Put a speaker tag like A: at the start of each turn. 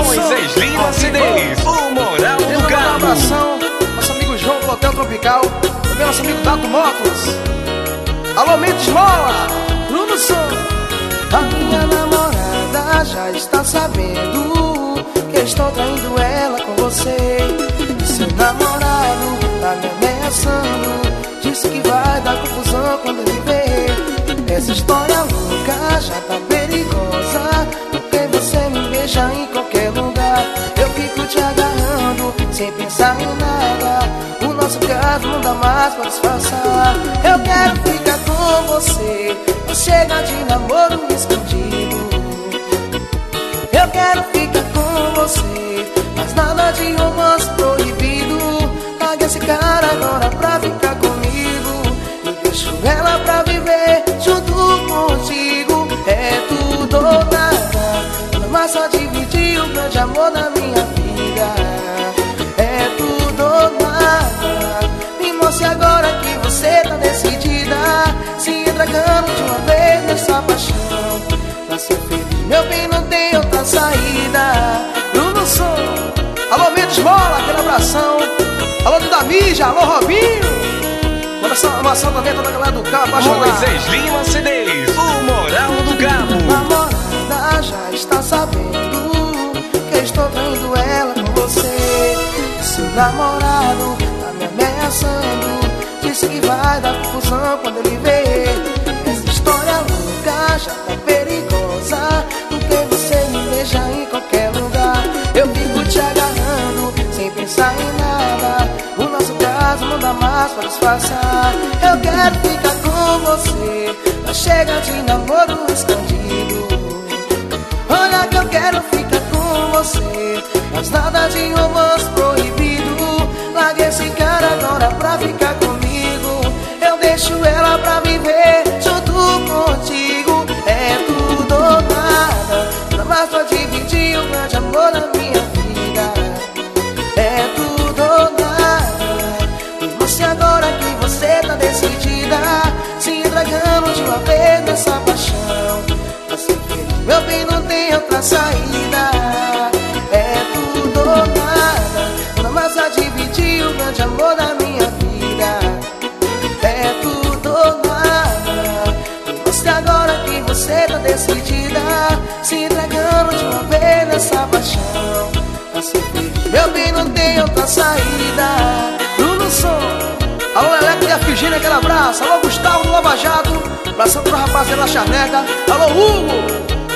A: Moisés Lima CDs, o Moral do Cabo.
B: Um abração, nosso amigo João do Hotel Tropical, também nosso amigo Dato Motos. Alô, Mendes Mola, Bruno Som. A minha namorada já está sabendo que estou traindo ela com você. E seu namorado tá me ameaçando, disse que vai dar confusão quando ele ver. Essa história louca já tá perigosa, porque você me beija em qualquer lugar. Eu fico te agarrando sem pensar em nada. O nosso caso não dá mais pra disfarçar. Eu quero ficar com você, não chega de namoro escondido. Eu quero ficar com você, mas nada de romance proibido. Larga esse cara agora pra ficar comigo. Eu deixo ela pra viver junto contigo. É tudo ou nada, mas só dividir o grande amor da minha vida. É tudo ou nada. Me mostre agora que você tá decidida. Se entregando de uma vez nessa paixão. Pra ser feliz, meu bem, não tem outra saída. Bruno Som. Alô, Mendes Mola, aquele abração. Alô, Didamija, alô, Robinho. Uma também toda a galera do Cabo.
A: Moisés Lima CDs, o Moral do Cabo.
B: Namorada já está sabendo que estou traindo ela com você. Seu namorado tá me ameaçando, disse que vai dar confusão quando ele ver. Essa história louca já tá perigosa, porque você me beija em qualquer lugar. Eu fico te agarrando sem pensar em nada. O nosso caso não dá mais pra disfarçar. Eu quero ficar com você, não chega de namoro escondido. Olha que eu quero ficar com você, mas nada de romance proibido. Larga esse cara agora pra ficar comigo. Eu deixo ela pra viver junto contigo. É tudo ou nada, nada mais pra dividir o grande amor da minha vida. É tudo ou nada. Me mostre agora que você tá decidida. Se entregando de uma vez nessa paixão. Pra ser feliz, meu bem, não tem outra saída. É tudo ou nada, nada mais pra dividir o grande amor da minha vida. É tudo ou nada. Me mostre agora que você tá decidida. Se entregando de uma vez nessa paixão. Pra ser feliz, meu bem, não tem outra saída. Bruno Som. Alô, Leleco e a Figênia, aquele abraço. Alô, Gustavo do Lava Jato. Abração pro rapaziada da Charneca. Alô, Hugo.